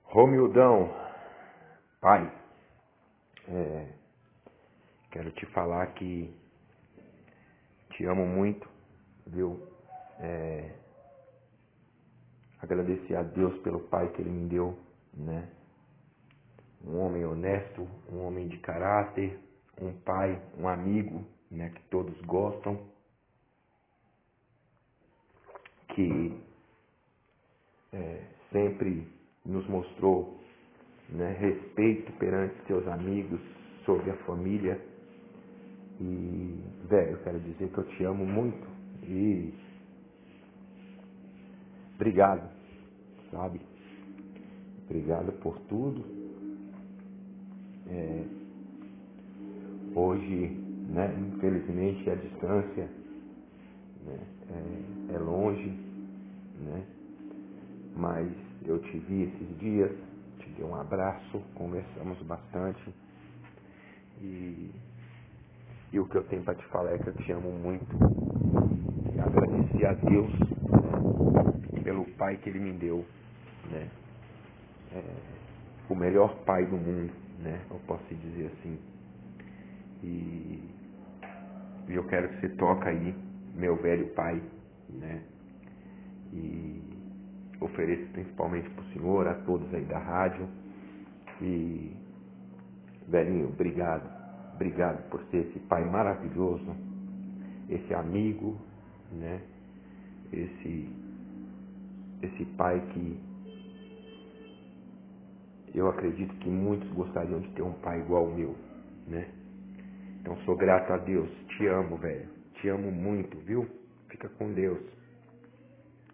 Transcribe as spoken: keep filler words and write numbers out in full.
Romildão, pai, é, quero te falar que te amo muito, viu? É, agradecer a Deus pelo pai que ele me deu, né? Um homem honesto, um homem de caráter, um pai, um amigo, né? Que todos gostam, que é, sempre nos mostrou, né, respeito perante seus amigos, sobre a família. E, velho, eu quero dizer que eu te amo muito e obrigado, sabe? Obrigado por tudo. É, hoje, né, infelizmente, a distância, né, é, é longe, né? Mas eu te vi esses dias, te dei um abraço, conversamos bastante e, e o que eu tenho para te falar é que eu te amo muito e agradecer a Deus, né, pelo pai que ele me deu, né? É, o melhor pai do mundo, né? Eu posso dizer assim. E, e eu quero que você toque aí, meu velho pai, né? E ofereço principalmente para o senhor, a todos aí da rádio. E, velhinho, obrigado. Obrigado por ser esse pai maravilhoso, esse amigo, né? Esse, esse pai que eu acredito que muitos gostariam de ter um pai igual o meu, né? Então sou grato a Deus. Te amo, velho. Te amo muito, viu? Fica com Deus.